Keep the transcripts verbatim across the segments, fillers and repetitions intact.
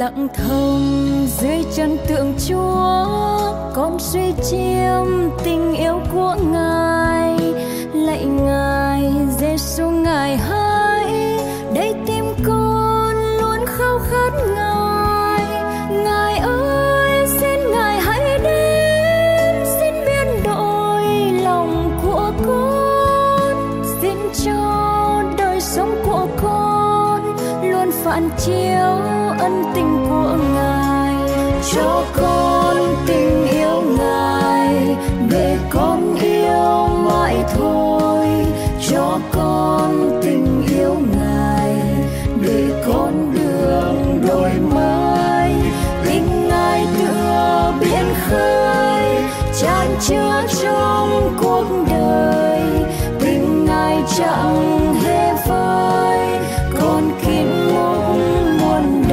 lặng thầm dưới chân tượng Chúa, con suy chiêm tình yêu của Ngài. Lạy Ngài Giêsu, Ngài hỡi, đây tim con luôn khao khát Ngài. Ngài ơi, xin Ngài hãy đến, xin biến đổi lòng của con, xin cho đời sống của con luôn phản chiếu ân tình của Ngài. Cho con tình yêu Ngài để con yêu mãi thôi, cho con tình yêu Ngài để con đường đổi mới. Tình Ngài tựa biển khơi tràn chứa trong cuộc đời, tình Ngài chẳng hề phai, con kín mong muôn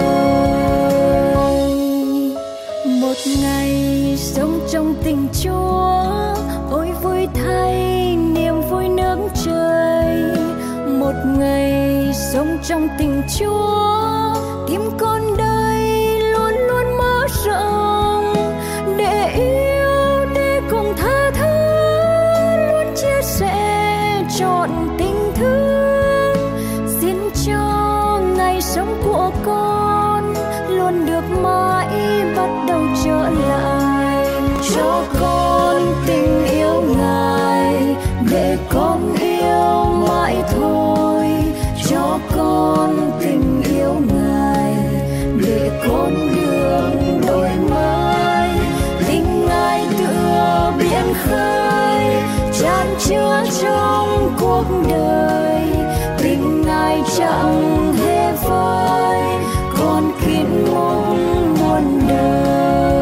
đời. Một ngày sống trong tình Chúa, ôi vui thay niềm vui nước trời. Một ngày sống trong tình Chúa, tim con đây luôn luôn mở rộng để yêu, để cùng tha thứ, luôn chia sẻ trọn tình thương. Xin cho ngày sống của con luôn được mãi bắt đầu trở lại. Cho con tình yêu Ngài để con yêu mãi thôi, cho con tình yêu Ngài để con đường đổi mới. Tình Ngài tựa biển khơi tràn chứa trong cuộc đời, tình Ngài chẳng hề phai, con kín mong muôn đời.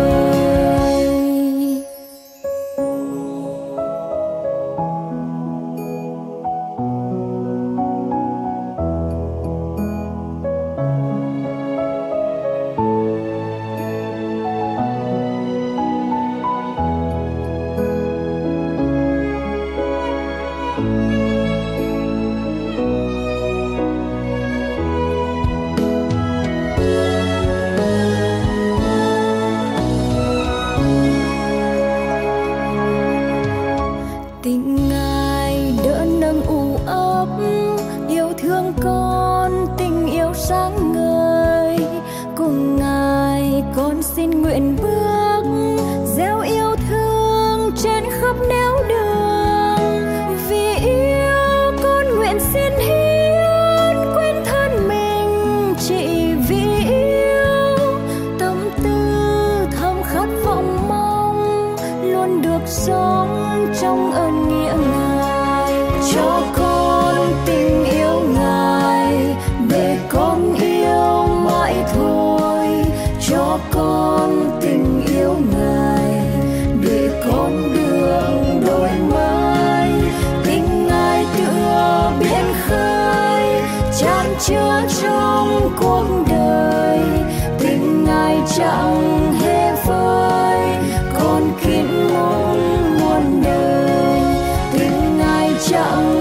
Tình Ngài đỡ nâng u ấp, yêu thương con tình yêu sáng ngời. Cùng Ngài con xin nguyện bước, gieo yêu thương trên khắp nẻo đường. Vì yêu con nguyện xin hiến, quên thân mình chỉ vì yêu. Tâm tư thầm khát vọng mong luôn được sống trong ơn nghĩa Ngài. Cho con tình yêu Ngài để con yêu mãi thôi, cho con tình yêu Ngài để con đường đổi mới. Tình Ngài tựa biển khơi tràn chứa trong cuộc đời, tình Ngài chẳng hề phai, con kín mong muôn đời. Tình Ngài chẳng